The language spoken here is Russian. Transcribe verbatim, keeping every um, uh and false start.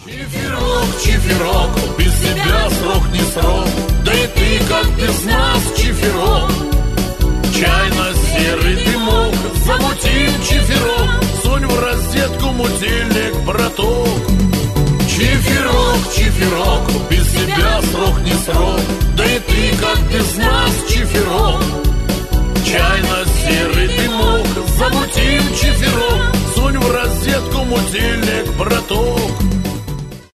Чифирок, чифирок, без тебя срок не срок. Да и ты, как без нас, чифирок. Чайно-серый дымок, замутим чифирок. Сунь в розетку мутильник, браток. Чифирок, чифирок, без тебя срок не срок. Да и ты, как без нас, чифирок.